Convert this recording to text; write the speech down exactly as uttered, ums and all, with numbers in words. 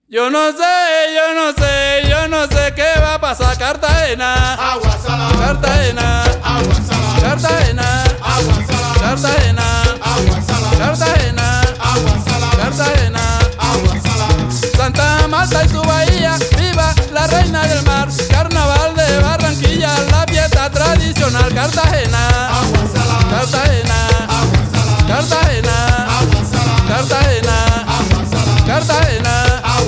Yo no sé, yo no sé, yo no sé qué va a pasar. Cartagena, agua salada, Cartagena, agua salada, Cartagena, agua salada, Cartagena, agua salada, Cartagena, agua salada, Cartagena, agua salada, Santa Marta y su bahía, viva la reina del mar. Carnaval de Barranquilla, la fiesta tradicional. Cartagena, agua salada, Cartagena, agua salada, Cartagena, agua salada, Cartagena, agua salada, Cartagena.